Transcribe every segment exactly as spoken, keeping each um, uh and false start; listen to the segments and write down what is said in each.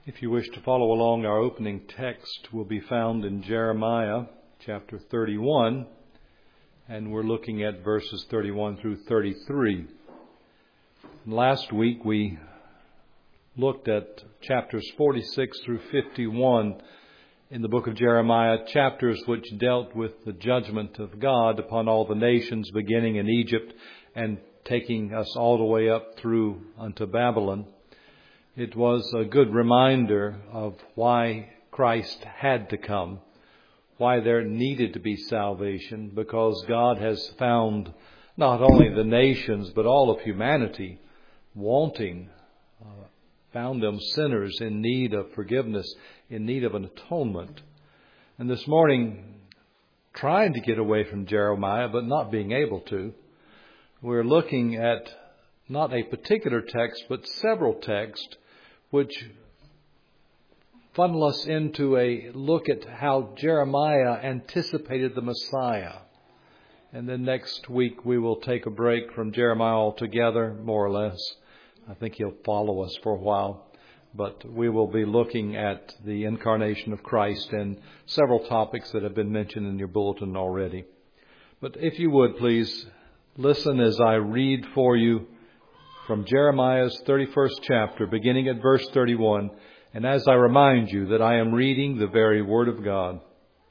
If you wish to follow along, our opening text will be found in Jeremiah chapter thirty-one, and we're looking at verses thirty-one through thirty-three. Last week we looked at chapters forty-six through fifty-one in the book of Jeremiah, chapters which dealt with the judgment of God upon all the nations, beginning in Egypt and taking us all the way up through unto Babylon. It was a good reminder of why Christ had to come, why there needed to be salvation, because God has found not only the nations but all of humanity wanting, uh, found them sinners in need of forgiveness, in need of an atonement. And this morning, trying to get away from Jeremiah but not being able to, we're looking at not a particular text but several texts which funnel us into a look at how Jeremiah anticipated the Messiah. And then next week we will take a break from Jeremiah altogether, more or less. I think he'll follow us for a while. But we will be looking at the incarnation of Christ and several topics that have been mentioned in your bulletin already. But if you would, please listen as I read for you from Jeremiah's thirty-first chapter, beginning at verse thirty-one, and as I remind you that I am reading the very Word of God.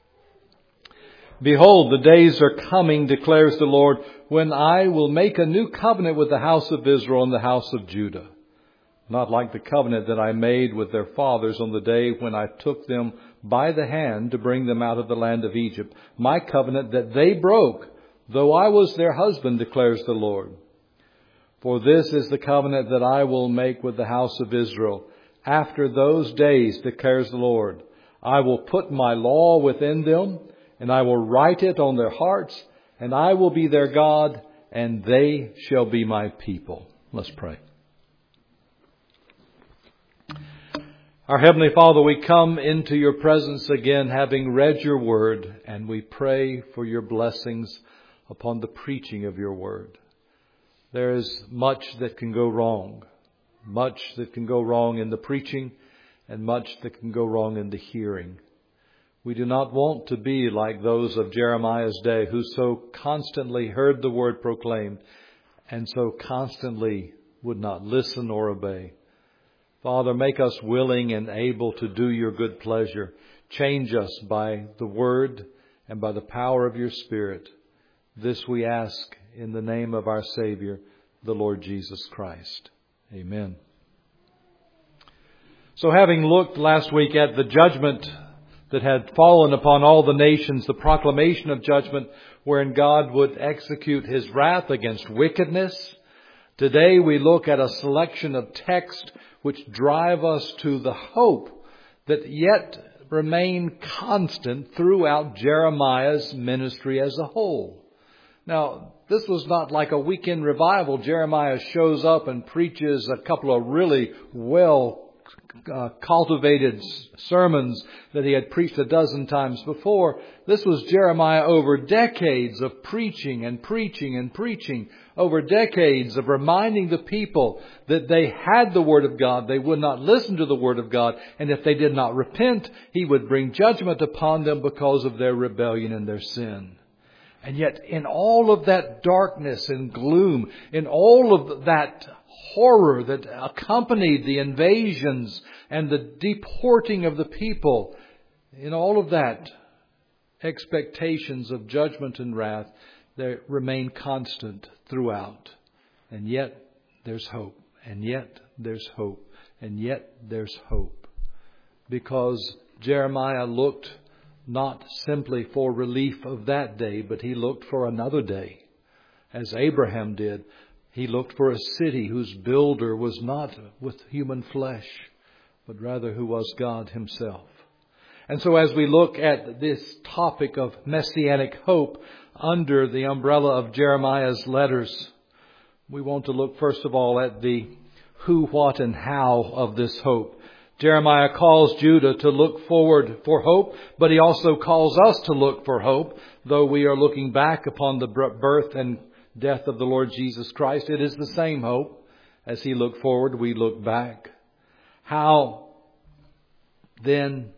Behold, the days are coming, declares the Lord, when I will make a new covenant with the house of Israel and the house of Judah. Not like the covenant that I made with their fathers on the day when I took them by the hand to bring them out of the land of Egypt. My covenant that they broke, though I was their husband, declares the Lord. For this is the covenant that I will make with the house of Israel. After those days, declares the Lord, I will put my law within them, and I will write it on their hearts, and I will be their God, and they shall be my people. Let's pray. Our Heavenly Father, we come into your presence again, having read your word, and we pray for your blessings upon the preaching of your word. There is much that can go wrong, much that can go wrong in the preaching, and much that can go wrong in the hearing. We do not want to be like those of Jeremiah's day who so constantly heard the word proclaimed and so constantly would not listen or obey. Father, make us willing and able to do your good pleasure. Change us by the word and by the power of your Spirit. This we ask in the name of our Savior, the Lord Jesus Christ. Amen. So having looked last week at the judgment that had fallen upon all the nations, the proclamation of judgment wherein God would execute his wrath against wickedness, today we look at a selection of texts which drive us to the hope that yet remain constant throughout Jeremiah's ministry as a whole. Now, this was not like a weekend revival. Jeremiah shows up and preaches a couple of really well uh, cultivated sermons that he had preached a dozen times before. This was Jeremiah over decades of preaching and preaching and preaching, over decades of reminding the people that they had the Word of God. They would not listen to the Word of God. And if they did not repent, he would bring judgment upon them because of their rebellion and their sin. And yet in all of that darkness and gloom, in all of that horror that accompanied the invasions and the deporting of the people, in all of that, expectations of judgment and wrath, they remain constant throughout. And yet there's hope. And yet there's hope. And yet there's hope. Because Jeremiah looked not simply for relief of that day, but he looked for another day. As Abraham did, he looked for a city whose builder was not with human flesh, but rather who was God himself. And so as we look at this topic of messianic hope under the umbrella of Jeremiah's letters, we want to look first of all at the who, what, and how of this hope. Jeremiah calls Judah to look forward for hope, but he also calls us to look for hope. Though we are looking back upon the birth and death of the Lord Jesus Christ, it is the same hope. As he looked forward, we look back. How then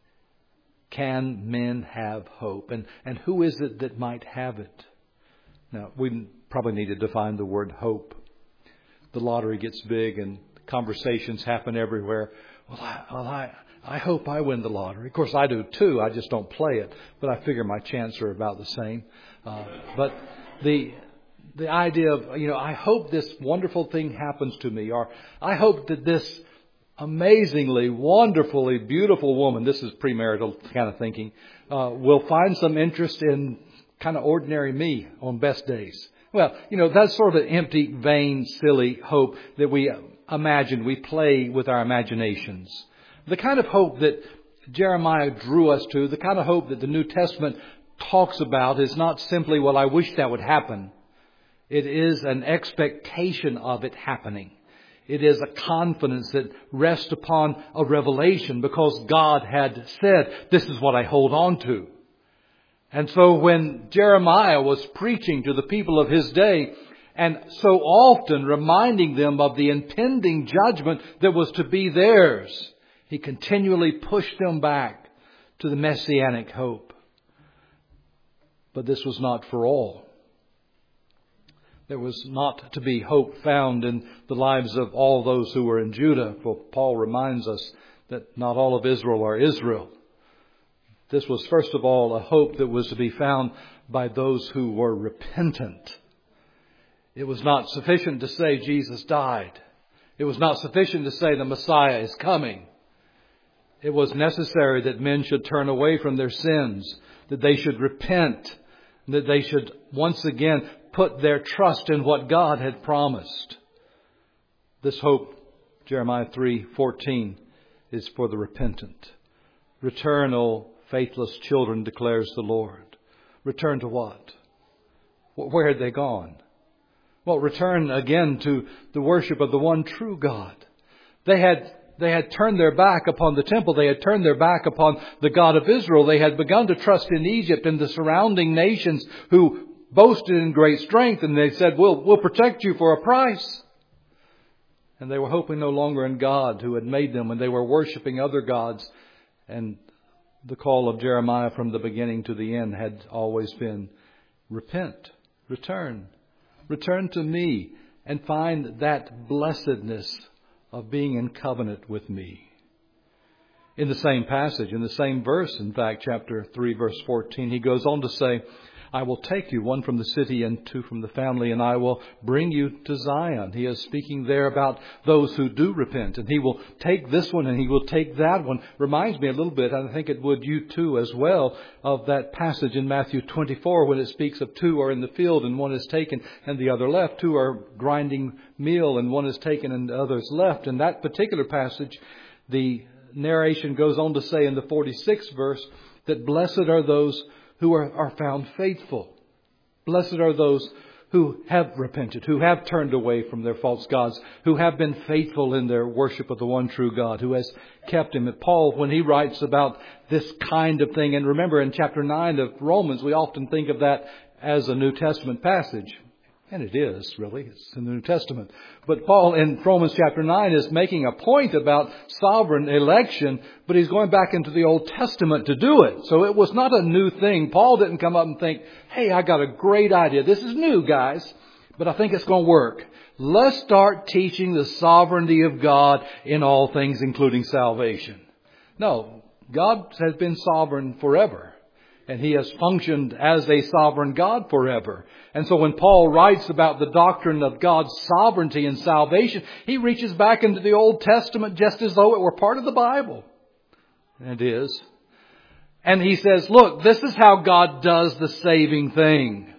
can men have hope? And, and who is it that might have it? Now, we probably need to define the word hope. The lottery gets big and conversations happen everywhere. Well, I, well, I, I hope I win the lottery. Of course, I do too. I just don't play it. But I figure my chances are about the same. Uh, but the the idea of, you know, I hope this wonderful thing happens to me. Or I hope that this amazingly, wonderfully beautiful woman, this is premarital kind of thinking, uh, will find some interest in kind of ordinary me on best days. Well, you know, that's sort of empty, vain, silly hope that we imagine, we play with our imaginations. The kind of hope that Jeremiah drew us to, the kind of hope that the New Testament talks about is not simply, well, I wish that would happen. It is an expectation of it happening. It is a confidence that rests upon a revelation because God had said, this is what I hold on to. And so when Jeremiah was preaching to the people of his day and so often reminding them of the impending judgment that was to be theirs, he continually pushed them back to the messianic hope. But this was not for all. There was not to be hope found in the lives of all those who were in Judah. For Paul reminds us that not all of Israel are Israel. This was first of all a hope that was to be found by those who were repentant. It was not sufficient to say Jesus died. It was not sufficient to say the Messiah is coming. It was necessary that men should turn away from their sins, that they should repent, that they should once again put their trust in what God had promised. This hope, Jeremiah three fourteen, is for the repentant. Return, O faithless children, declares the Lord. Return to what? Where had they gone? Well, return again to the worship of the one true God. They had They had turned their back upon the temple. They had turned their back upon the God of Israel. They had begun to trust in Egypt and the surrounding nations who boasted in great strength. And they said, we'll, we'll protect you for a price. And they were hoping no longer in God who had made them, and they were worshiping other gods. And the call of Jeremiah from the beginning to the end had always been, repent, return, return to me and find that blessedness of being in covenant with me. In the same passage, in the same verse, in fact, chapter three, verse fourteen, he goes on to say, I will take you, one from the city and two from the family, and I will bring you to Zion. He is speaking there about those who do repent. And he will take this one and he will take that one. Reminds me a little bit, and I think it would you too as well, of that passage in Matthew twenty-four when it speaks of two are in the field and one is taken and the other left. Two are grinding meal and one is taken and the other is left. In that particular passage, the narration goes on to say in the forty-sixth verse that blessed are those who are, are found faithful. Blessed are those who have repented, who have turned away from their false gods, who have been faithful in their worship of the one true God, who has kept him. And Paul, when he writes about this kind of thing, and remember in chapter nine of Romans, we often think of that as a New Testament passage. And it is, really. It's in the New Testament. But Paul in Romans chapter nine is making a point about sovereign election, but he's going back into the Old Testament to do it. So it was not a new thing. Paul didn't come up and think, hey, I got a great idea. This is new, guys, but I think it's going to work. Let's start teaching the sovereignty of God in all things, including salvation. No, God has been sovereign forever. And he has functioned as a sovereign God forever. And so when Paul writes about the doctrine of God's sovereignty and salvation, he reaches back into the Old Testament just as though it were part of the Bible. And it is. And he says, look, this is how God does the saving thing.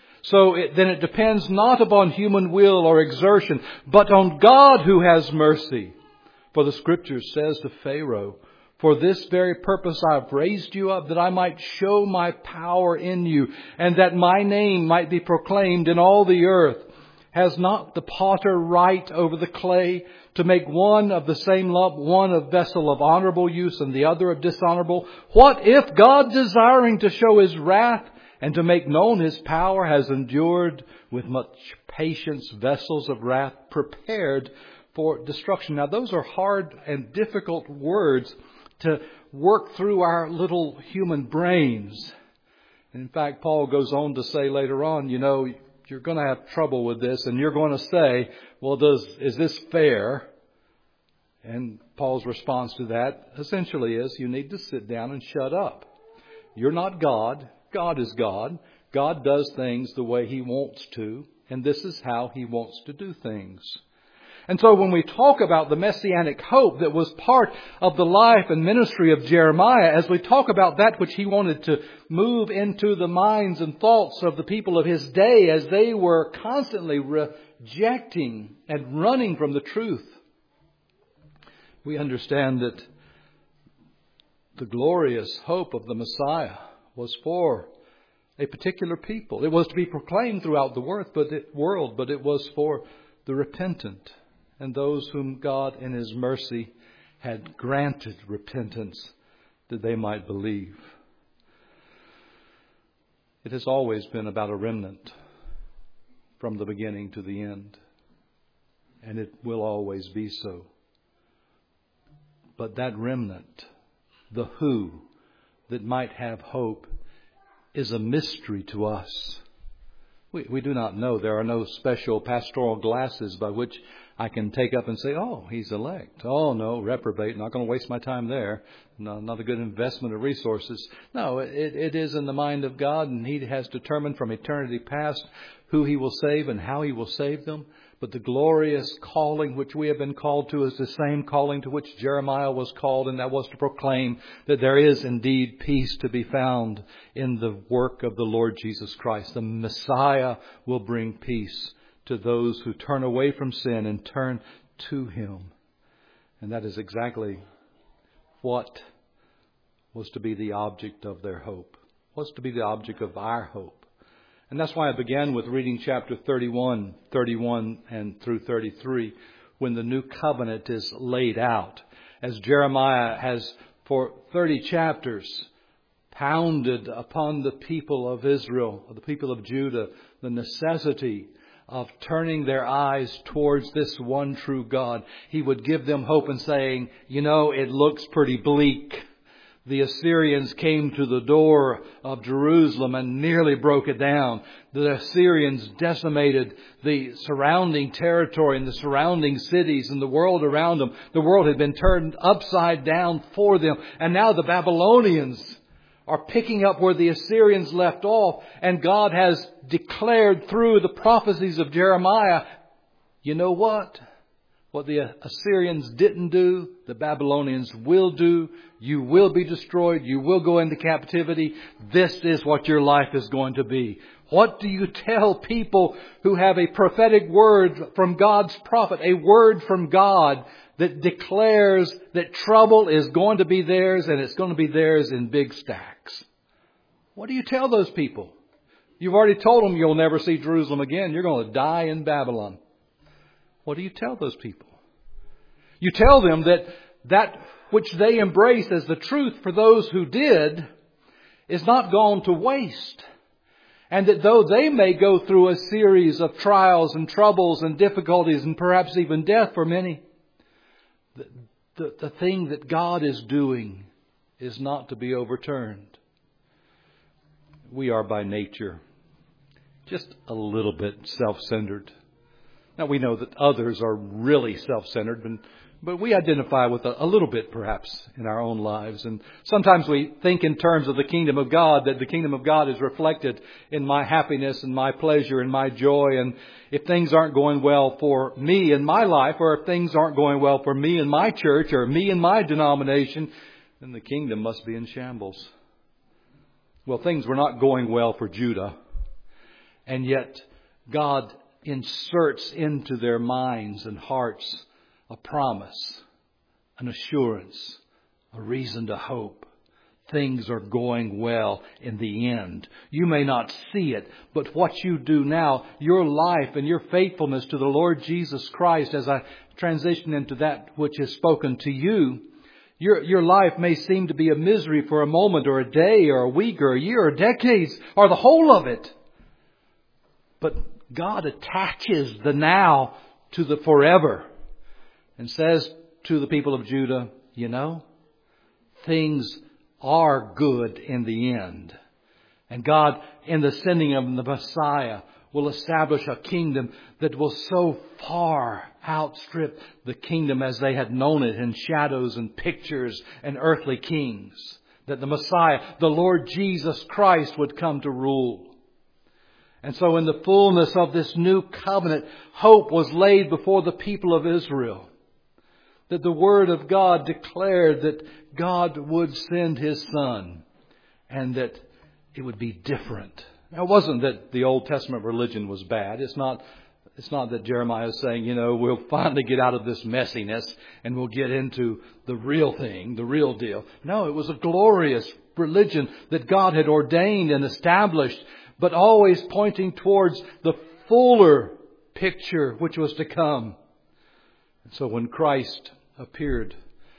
So it, then it depends not upon human will or exertion, but on God who has mercy. For the Scripture says to Pharaoh, for this very purpose I have raised you up, that I might show my power in you, and that my name might be proclaimed in all the earth. Has not the potter right over the clay to make one of the same lump, one a vessel of honorable use and the other of dishonorable? What if God, desiring to show his wrath and to make known his power, has endured with much patience vessels of wrath prepared for destruction? Now those are hard and difficult words to work through our little human brains. And in fact, Paul goes on to say later on, you know, you're going to have trouble with this, and you're going to say, well, does is this fair? And Paul's response to that essentially is, you need to sit down and shut up. You're not God. God is God. God does things the way He wants to, and this is how He wants to do things. And so when we talk about the messianic hope that was part of the life and ministry of Jeremiah, as we talk about that which he wanted to move into the minds and thoughts of the people of his day as they were constantly rejecting and running from the truth, we understand that the glorious hope of the Messiah was for a particular people. It was to be proclaimed throughout the world, but it was for the repentant and those whom God in His mercy had granted repentance that they might believe. It has always been about a remnant from the beginning to the end, and it will always be so. But that remnant, the who, that might have hope, is a mystery to us. We, we do not know. There are no special pastoral glasses by which I can take up and say, oh, he's elect. Oh, no, reprobate. Not going to waste my time there. No, not a good investment of resources. No, it, it is in the mind of God, and He has determined from eternity past who He will save and how He will save them. But the glorious calling which we have been called to is the same calling to which Jeremiah was called, and that was to proclaim that there is indeed peace to be found in the work of the Lord Jesus Christ. The Messiah will bring peace to those who turn away from sin and turn to Him. And that is exactly what was to be the object of their hope, was to be the object of our hope. And that's why I began with reading chapter thirty-one, thirty-one and through thirty-three, when the new covenant is laid out. As Jeremiah has for thirty chapters pounded upon the people of Israel, the people of Judah, the necessity of turning their eyes towards this one true God. He would give them hope in saying, you know, it looks pretty bleak. The Assyrians came to the door of Jerusalem and nearly broke it down. The Assyrians decimated the surrounding territory and the surrounding cities and the world around them. The world had been turned upside down for them. And now the Babylonians are picking up where the Assyrians left off. And God has declared through the prophecies of Jeremiah, you know what? What the Assyrians didn't do, the Babylonians will do. You will be destroyed. You will go into captivity. This is what your life is going to be. What do you tell people who have a prophetic word from God's prophet, a word from God that declares that trouble is going to be theirs and it's going to be theirs in big stacks? What do you tell those people? You've already told them you'll never see Jerusalem again. You're going to die in Babylon. What do you tell those people? You tell them that that which they embrace as the truth for those who did is not gone to waste. And that though they may go through a series of trials and troubles and difficulties and perhaps even death for many, the, the, the thing that God is doing is not to be overturned. We are by nature just a little bit self-centered. Now, we know that others are really self-centered, but, but we identify with a, a little bit, perhaps, in our own lives. And sometimes we think in terms of the kingdom of God, that the kingdom of God is reflected in my happiness and my pleasure and my joy. And if things aren't going well for me in my life, or if things aren't going well for me in my church or me in my denomination, then the kingdom must be in shambles. Well, things were not going well for Judah. And yet, God inserts into their minds and hearts a promise, an assurance, a reason to hope. Things are going well in the end. You may not see it, but what you do now, your life and your faithfulness to the Lord Jesus Christ, as I transition into that which is spoken to you, your, your life may seem to be a misery for a moment or a day or a week or a year or decades or the whole of it. But God attaches the now to the forever and says to the people of Judah, you know, things are good in the end. And God, in the sending of the Messiah, will establish a kingdom that will so far outstrip the kingdom as they had known it in shadows and pictures and earthly kings. That the Messiah, the Lord Jesus Christ, would come to rule. And so in the fullness of this new covenant, hope was laid before the people of Israel. That the Word of God declared that God would send His Son and that it would be different. Now, it wasn't that the Old Testament religion was bad. It's not, it's not that Jeremiah is saying, you know, we'll finally get out of this messiness and we'll get into the real thing, the real deal. No, it was a glorious religion that God had ordained and established, but always pointing towards the fuller picture which was to come. And so when Christ appeared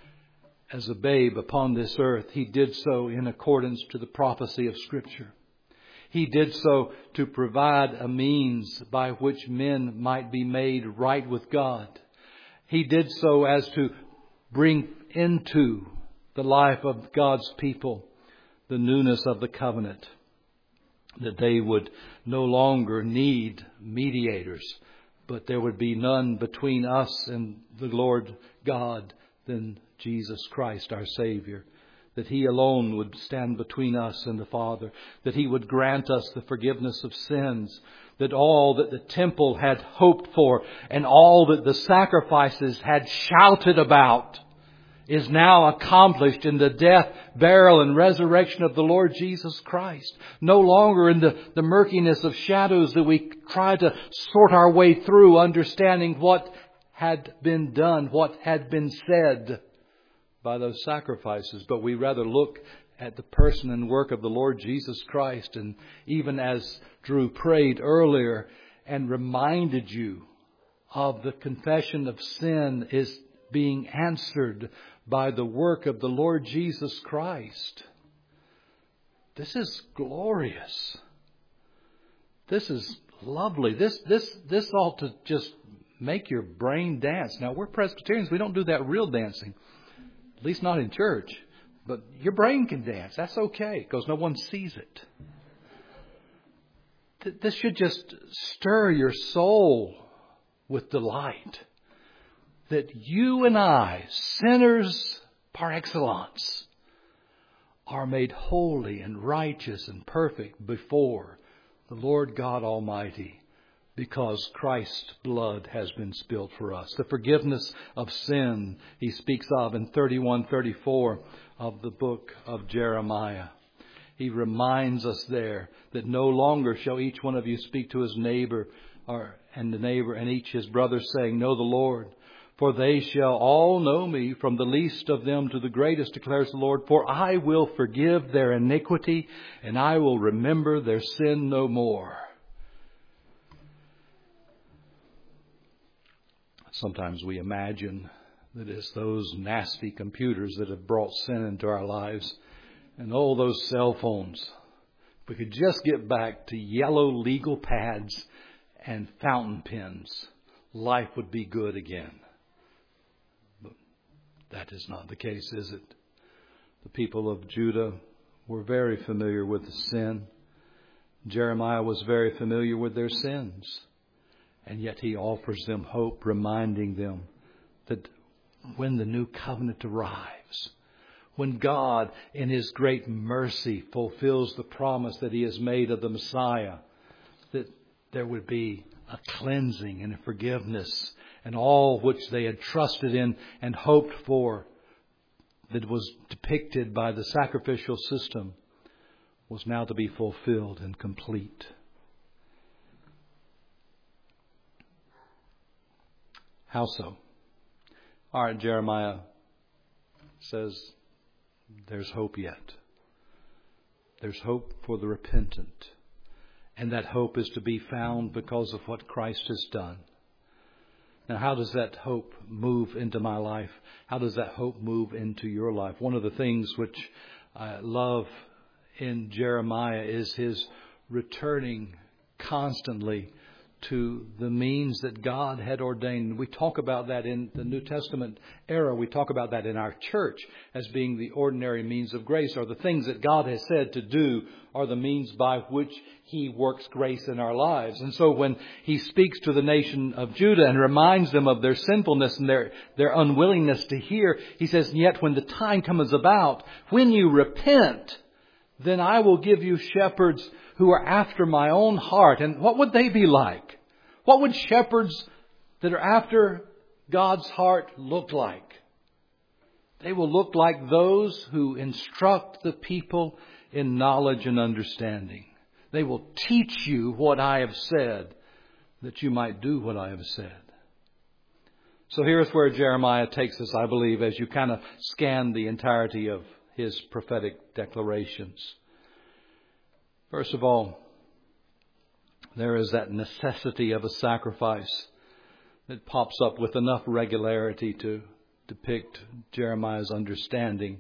as a babe upon this earth, He did so in accordance to the prophecy of Scripture. He did so to provide a means by which men might be made right with God. He did so as to bring into the life of God's people the newness of the covenant, that they would no longer need mediators, but there would be none between us and the Lord God than Jesus Christ, our Savior. That He alone would stand between us and the Father. That He would grant us the forgiveness of sins. That all that the temple had hoped for and all that the sacrifices had shouted about is now accomplished in the death, burial, and resurrection of the Lord Jesus Christ. No longer in the, the murkiness of shadows that we try to sort our way through, understanding what had been done, what had been said by those sacrifices, but we rather look at the person and work of the Lord Jesus Christ. And even as Drew prayed earlier and reminded you of the confession of sin is being answered by the work of the Lord Jesus Christ. This is glorious. This is lovely. This, this, this ought to just make your brain dance. Now, we're Presbyterians. We don't do that real dancing. At least not in church. But your brain can dance. That's okay, because no one sees it. This should just stir your soul with delight. That you and I, sinners par excellence, are made holy and righteous and perfect before the Lord God Almighty, because Christ's blood has been spilled for us. The forgiveness of sin He speaks of in thirty-one thirty-four of the book of Jeremiah. He reminds us there that no longer shall each one of you speak to his neighbor or and the neighbor and each his brother, saying, Know the Lord. For they shall all know me, from the least of them to the greatest, declares the Lord. For I will forgive their iniquity, and I will remember their sin no more. Sometimes we imagine that it's those nasty computers that have brought sin into our lives, and all those cell phones. If we could just get back to yellow legal pads and fountain pens, life would be good again. But that is not the case, is it? The people of Judah were very familiar with the sin. Jeremiah was very familiar with their sins. And yet he offers them hope, reminding them that when the new covenant arrives, when God in His great mercy fulfills the promise that He has made of the Messiah, that there would be a cleansing and a forgiveness, and all which they had trusted in and hoped for, that was depicted by the sacrificial system, was now to be fulfilled and complete. How so? All right, Jeremiah says there's hope yet. There's hope for the repentant. And that hope is to be found because of what Christ has done. Now, how does that hope move into my life? How does that hope move into your life? One of the things which I love in Jeremiah is his returning constantly to the means that God had ordained. We talk about that in the New Testament era. We talk about that in our church as being the ordinary means of grace, or the things that God has said to do are the means by which He works grace in our lives. And so when He speaks to the nation of Judah and reminds them of their sinfulness and their, their unwillingness to hear, He says, yet when the time comes about, when you repent, then I will give you shepherds who are after my own heart. And what would they be like? What would shepherds that are after God's heart look like? They will look like those who instruct the people in knowledge and understanding. They will teach you what I have said, that you might do what I have said. So here's where Jeremiah takes us, I believe, as you kind of scan the entirety of his prophetic declarations. First of all, there is that necessity of a sacrifice that pops up with enough regularity to depict Jeremiah's understanding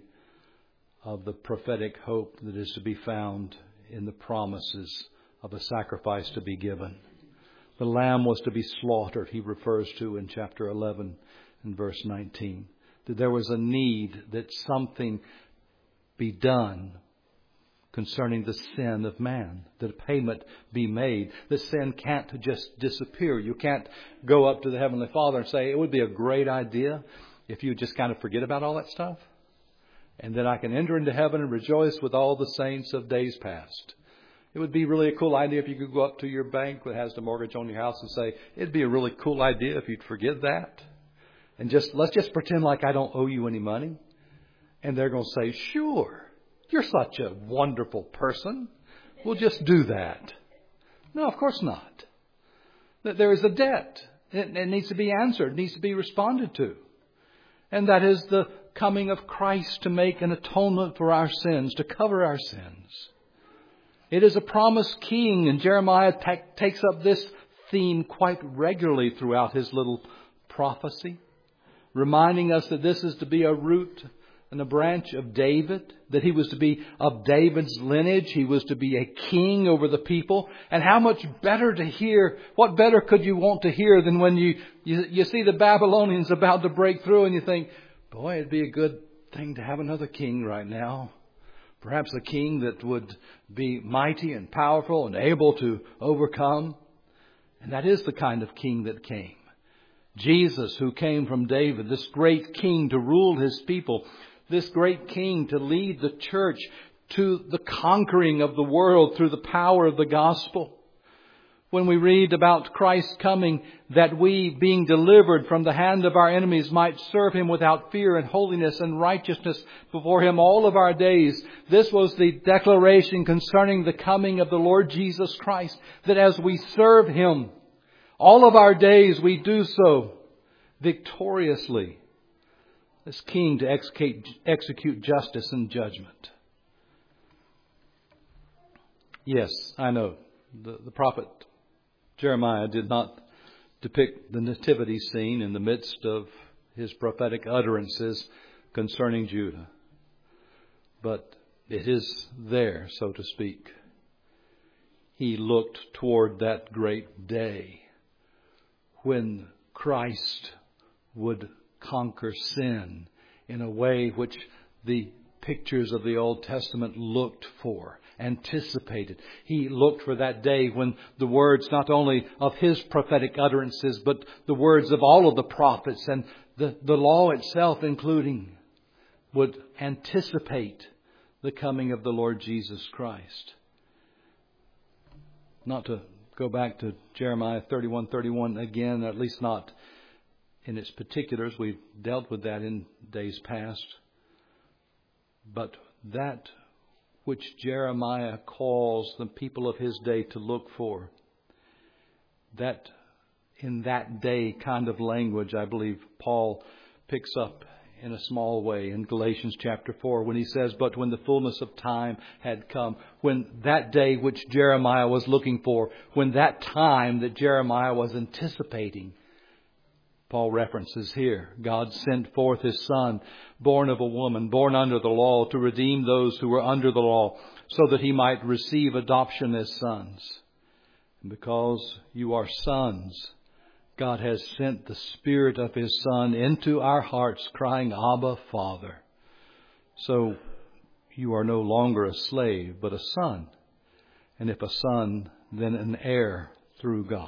of the prophetic hope that is to be found in the promises of a sacrifice to be given. The lamb was to be slaughtered, he refers to in chapter eleven and verse nineteen. That there was a need that something be done concerning the sin of man, that a payment be made. The sin can't just disappear. You can't go up to the Heavenly Father and say, it would be a great idea if you just kind of forget about all that stuff, and then I can enter into heaven and rejoice with all the saints of days past. It would be really a cool idea if you could go up to your bank that has the mortgage on your house and say, it'd be a really cool idea if you'd forget that. And just let's just pretend like I don't owe you any money. And they're going to say, sure, you're such a wonderful person. We'll just do that. No, of course not. There is a debt. It needs to be answered. It needs to be responded to. And that is the coming of Christ to make an atonement for our sins, to cover our sins. It is a promised king, and Jeremiah ta- takes up this theme quite regularly throughout his little prophecy, reminding us that this is to be a root and a branch of David, that he was to be of David's lineage. He was to be a king over the people. And how much better to hear, what better could you want to hear than when you, you, you see the Babylonians about to break through and you think, boy, it'd be a good thing to have another king right now. Perhaps a king that would be mighty and powerful and able to overcome. And that is the kind of king that came. Jesus, who came from David, this great king to rule his people, this great king to lead the church to the conquering of the world through the power of the gospel. When we read about Christ coming, that we, being delivered from the hand of our enemies, might serve Him without fear and holiness and righteousness before Him all of our days. This was the declaration concerning the coming of the Lord Jesus Christ, that as we serve Him, all of our days we do so victoriously, as King to execute, execute justice and judgment. Yes, I know, the, the prophet Jeremiah did not depict the nativity scene in the midst of his prophetic utterances concerning Judah. But it is there, so to speak. He looked toward that great day when Christ would conquer sin in a way which the pictures of the Old Testament looked for, anticipated. He looked for that day when the words not only of his prophetic utterances, but the words of all of the prophets and the, the law itself including, would anticipate the coming of the Lord Jesus Christ. Not to go back to Jeremiah thirty-one thirty-one again, at least not in its particulars. We've dealt with that in days past. But that which Jeremiah calls the people of his day to look for, that in that day kind of language, I believe Paul picks up in a small way in Galatians chapter four when he says, but when the fullness of time had come, when that day which Jeremiah was looking for, when that time that Jeremiah was anticipating, Paul references here, God sent forth His Son, born of a woman, born under the law, to redeem those who were under the law, so that He might receive adoption as sons. And because you are sons, God has sent the Spirit of His Son into our hearts, crying, Abba, Father. So you are no longer a slave, but a son. And if a son, then an heir through God.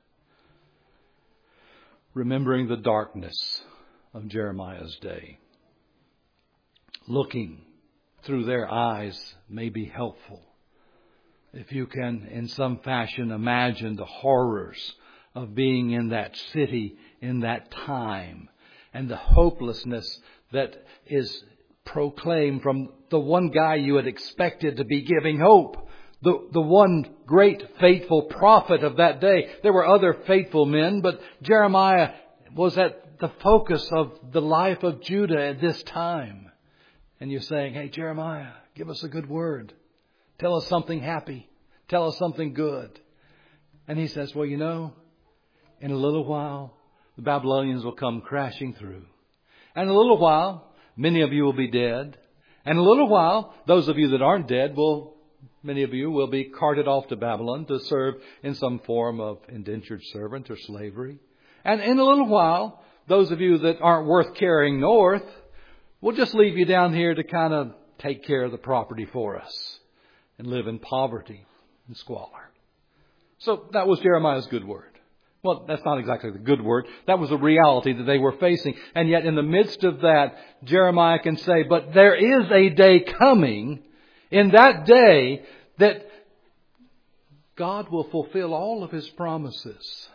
Remembering the darkness of Jeremiah's day, looking through their eyes may be helpful. If you can, in some fashion, imagine the horrors of being in that city in that time and the hopelessness that is proclaimed from the one guy you had expected to be giving hope, the, the one great faithful prophet of that day. There were other faithful men, but Jeremiah was at the focus of the life of Judah at this time. And you're saying, hey, Jeremiah, give us a good word. Tell us something happy. Tell us something good. And he says, well, you know, in a little while, the Babylonians will come crashing through. And in a little while, many of you will be dead. And in a little while, those of you that aren't dead will, many of you will be carted off to Babylon to serve in some form of indentured servant or slavery. And in a little while, those of you that aren't worth carrying north, we'll just leave you down here to kind of take care of the property for us and live in poverty and squalor. So that was Jeremiah's good word. Well, that's not exactly the good word. That was the reality that they were facing. And yet in the midst of that, Jeremiah can say, but there is a day coming, in that day, that God will fulfill all of His promises.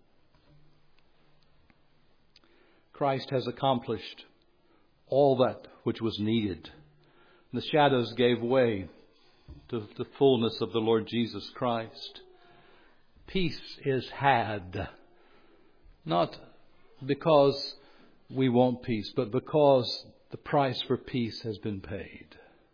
Christ has accomplished all that which was needed. The shadows gave way to the fullness of the Lord Jesus Christ. Peace is had, not because we want peace, but because the price for peace has been paid.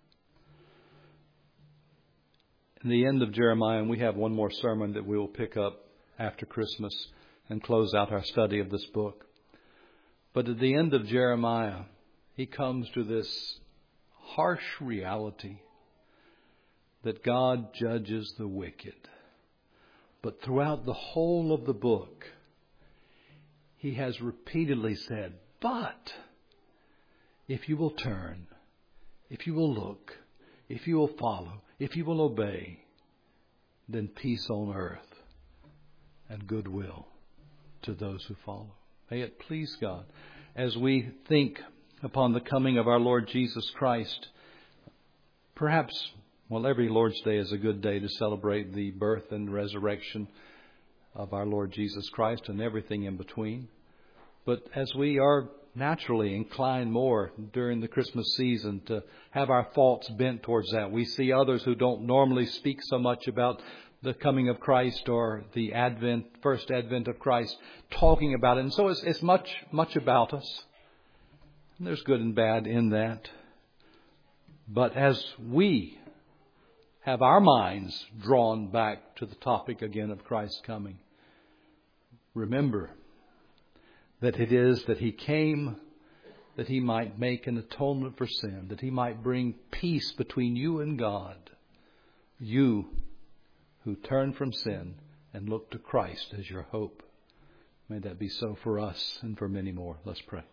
In the end of Jeremiah, and we have one more sermon that we will pick up after Christmas and close out our study of this book. But at the end of Jeremiah, he comes to this harsh reality that God judges the wicked. But throughout the whole of the book, he has repeatedly said, but if you will turn, if you will look, if you will follow, if you will obey, then peace on earth and goodwill to those who follow. May it please God, as we think upon the coming of our Lord Jesus Christ, perhaps, well, every Lord's Day is a good day to celebrate the birth and resurrection of our Lord Jesus Christ and everything in between. But as we are naturally inclined more during the Christmas season to have our thoughts bent towards that, we see others who don't normally speak so much about the coming of Christ or the advent, first advent of Christ, talking about it. And so it's, it's much, much about us. And there's good and bad in that. But as we have our minds drawn back to the topic again of Christ's coming, remember that it is that He came that He might make an atonement for sin, that He might bring peace between you and God. You who turn from sin and look to Christ as your hope. May that be so for us and for many more. Let's pray.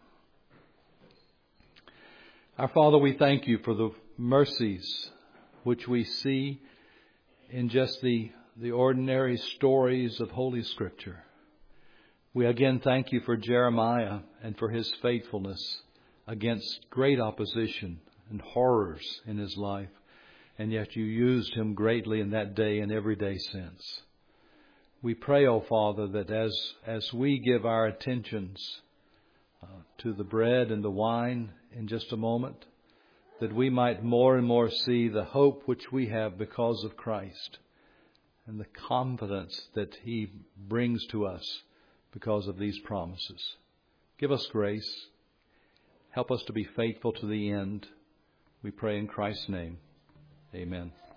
Our Father, we thank You for the mercies which we see in just the, the ordinary stories of Holy Scripture. We again thank You for Jeremiah and for his faithfulness against great opposition and horrors in his life. And yet You used him greatly in that day and every day since. We pray, O Father, that as, as we give our attentions uh, to the bread and the wine in just a moment, that we might more and more see the hope which we have because of Christ and the confidence that He brings to us because of these promises. Give us grace. Help us to be faithful to the end. We pray in Christ's name. Amen.